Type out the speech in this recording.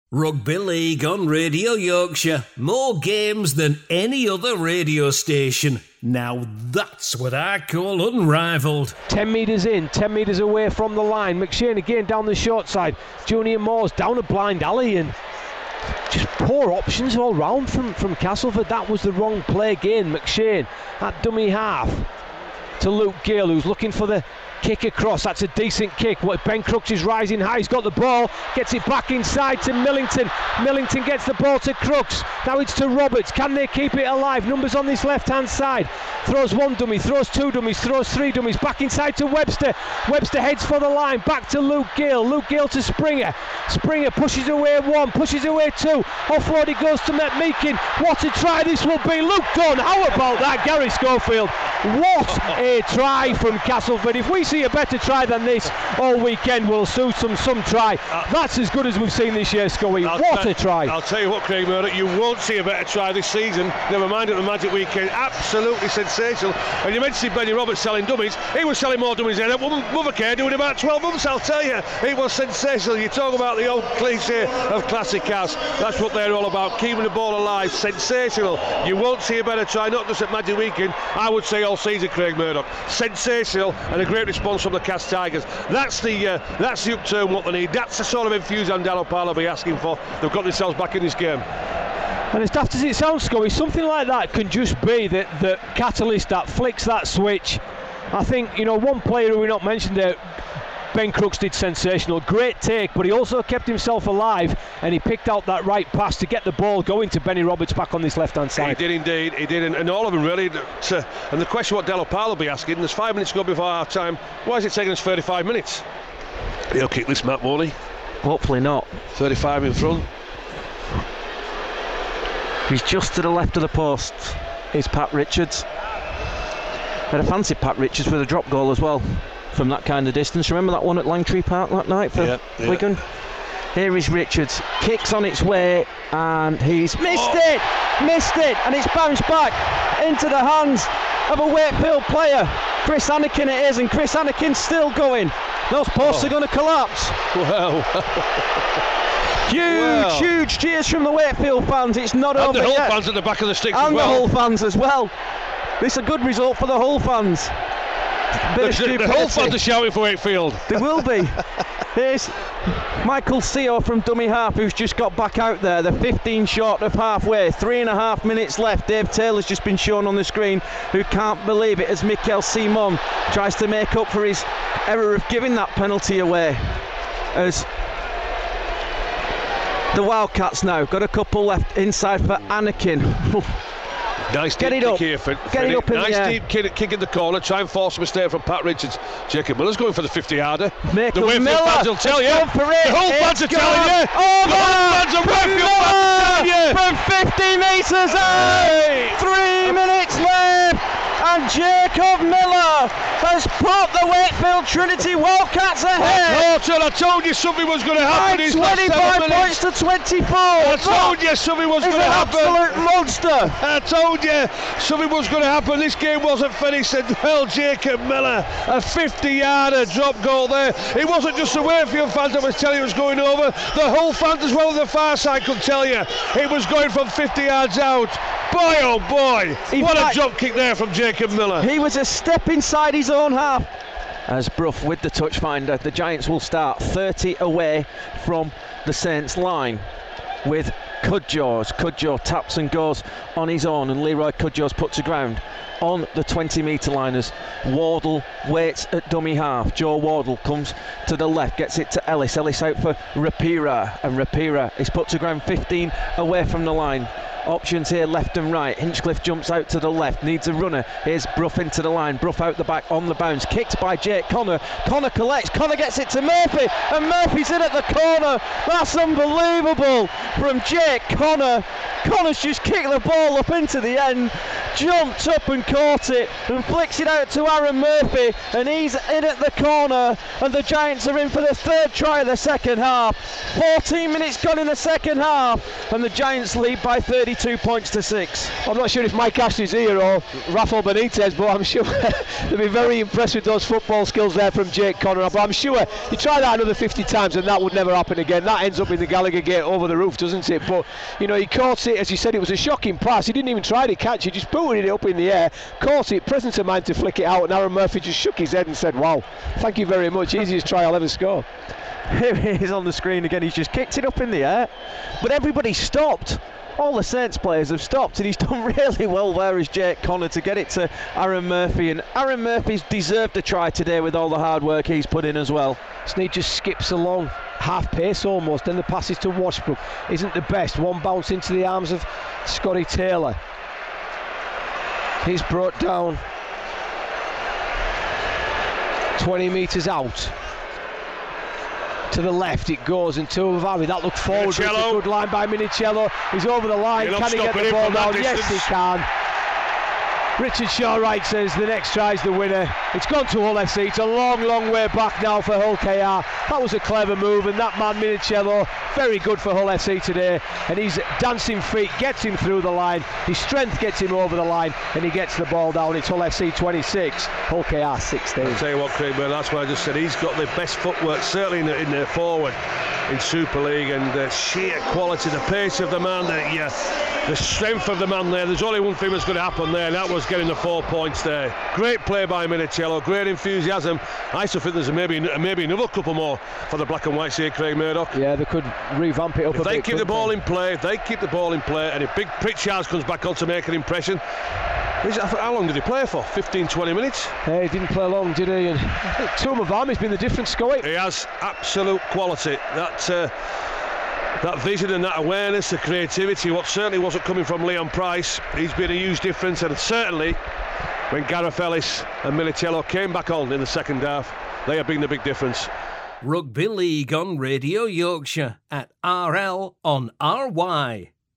Rugby League on Radio Yorkshire. More games than any other radio station. Now that's what I call unrivalled. 10 metres in, 10 metres away from the line. McShane again down the short side. Junior Moores down a blind alley, and just poor options all round from Castleford. That was the wrong play again. McShane at dummy half to Luke Gale, who's looking for the kick across. That's a decent kick. Ben Crooks is rising high. He's got the ball, gets it back inside to Millington. Millington gets the ball to Crooks. Now it's to Roberts. Can they keep it alive? Numbers on this left hand side. Throws one dummy, throws two dummies, throws three dummies. Back inside to Webster. Webster heads for the line. Back to Luke Gale. Luke Gale to Springer. Springer pushes away one, pushes away two. Offload it goes to Matt Meakin. What a try this will be. Luke Dunn. How about that, Gary Schofield? What a try from Castleford. If we see a better try than this all weekend, we'll see some try. That's as good as we've seen this year, Scully. What a try. I'll tell you what, Craig Murdoch, you won't see a better try this season, never mind at the Magic Weekend. Absolutely sensational. And you mentioned Benny Roberts selling dummies. He was selling more dummies than Mothercare doing about 12 months, I'll tell you. It was sensational. You talk about the old cliche of classic cars. That's what they're all about, keeping the ball alive. Sensational. You won't see a better try, not just at Magic Weekend, I would say all season, Craig Murdoch. Sensational, and a great response from the Cass Tigers. That's the upturn what they need. That's the sort of enthusiasm Dan O'Pala will be asking for. They've got themselves back in this game. And as daft as it sounds, Scully, something like that can just be the catalyst that flicks that switch. I think, one player who we not mentioned there, Ben Crooks, did sensational. Great take, but he also kept himself alive, and he picked out that right pass to get the ball going to Benny Roberts back on this left-hand side. He did indeed, he did, and all of them really. And the question what Del O'Pala will be asking, there's 5 minutes to go before half time, why is it taking us 35 minutes? He'll kick this, Matt, won't he? Hopefully not. 35 in front. He's just to the left of the post is Pat Richards. I'd have fancied Pat Richards with a drop goal as well from that kind of distance. Remember that one at Langtree Park that night for Wigan? Here is Richards, kicks on its way, and he's missed it, and it's bounced back into the hands of a Wakefield player. Chris Anakin it is, and Chris Anakin's still going. Those posts are going to collapse. Wow. Huge cheers from the Wakefield fans. It's not over yet. And the Hull fans at the back of the sticks as well. And the Hull fans as well. This is a good result for the Hull fans. The Hull fans are shouting for Wakefield. They will be. Here's Michael Seo from dummy half, who's just got back out there. They're 15 short of halfway. 3.5 minutes left. Dave Taylor's just been shown on the screen, who can't believe it as Mikel Simon tries to make up for his error of giving that penalty away. As the Wildcats now got a couple left inside for Anakin. Nice deep kick here for Get it up in nice the air. Deep kick in the corner. Try and force a mistake from Pat Richards. Jacob Miller's going for the 50-yarder. The Wakefield fans will tell you. The Hull fans are telling you. The Hull fans are Wakefield fans are telling you. From 50 metres out. 3 minutes left. And Jacob Miller has put the Wakefield Trinity Wildcats ahead. I told you something was going to happen. 25 points to 24. I told you something was going to happen. Absolute monster. I told you something was going to happen. This game wasn't finished. And well, Jacob Miller, a 50-yarder drop goal there. It wasn't just the Wakefield fans that was telling you it was going over. The Hull fans as well on the far side could tell you it was going from 50 yards out. Boy, oh boy, what a drop kick there from Jacob Miller. He was a step inside his own half. As Brough with the touch finder, the Giants will start 30 away from the Saints line with Cudjoe. Cudjoe taps and goes on his own, and Leroy Cudjoe's put to ground on the 20-metre liners. Wardle waits at dummy half. Joe Wardle comes to the left, gets it to Ellis. Ellis out for Rapira, and Rapira is put to ground 15 away from the line. Options here left and right. Hinchcliffe jumps out to the left, needs a runner. Here's Brough into the line. Brough out the back on the bounce, kicked by Jake Connor. Connor collects, Connor gets it to Murphy, and Murphy's in at the corner. That's unbelievable from Jake Connor. Connor's just kicked the ball up into the end. jumped up and caught it and flicks it out to Aaron Murphy, and he's in at the corner, and the Giants are in for the third try of the second half. 14 minutes gone in the second half, and the Giants lead by 32 points to 6. I'm not sure if Mike Ashley's here or Rafael Benitez, but I'm sure they'll be very impressed with those football skills there from Jake Connor. But I'm sure you try that another 50 times and that would never happen again. That ends up in the Gallagher gate over the roof, doesn't it? But you know, he caught it, as you said, it was a shocking pass. He didn't even try to catch it, just booted it up in the air, caught it, presence of mind to flick it out, and Aaron Murphy just shook his head and said, wow, thank you very much, easiest try I'll ever score. Here he is on the screen again. He's just kicked it up in the air, but everybody stopped. All the Saints players have stopped, and he's done really well there as Jake Connor to get it to Aaron Murphy, and Aaron Murphy's deserved a try today with all the hard work he's put in as well. Snead just skips along, half pace almost, then the passes to Washbrook isn't the best. One bounce into the arms of Scotty Taylor. He's brought down 20 metres out. To the left it goes, and Tuivasa, that looked forward, but it's a good line by Minicello. He's over the line, can he get the ball down? Yes, he can. Richard Shawright says the next try is the winner. It's gone to Hull FC. It's a long, long way back now for Hull KR. That was a clever move, and that man Minicello, very good for Hull FC today. And his dancing feet gets him through the line. His strength gets him over the line, and he gets the ball down. It's Hull FC 26, Hull KR 16. I'll tell you what, Craig, that's why I just said he's got the best footwork, certainly in the forward in Super League, and the sheer quality, the pace of the man, the strength of the man there. There's only one thing that's going to happen there, and that was getting the 4 points there. Great play by Minicello, great enthusiasm. I still think there's maybe another couple more for the black and whites here, Craig Murdoch. Yeah, they could revamp it up a bit. They keep the ball in play, and if Big Pritchard comes back on to make an impression. How long did he play for? 15-20 minutes? He didn't play long, did he? And Tuivasa has been the difference, Scotty. He has absolute quality. That vision and that awareness, the creativity, what certainly wasn't coming from Leon Price. He's been a huge difference, and certainly when Gareth Ellis and Minicello came back on in the second half, they have been the big difference. Rugby League on Radio Yorkshire at RL on RY.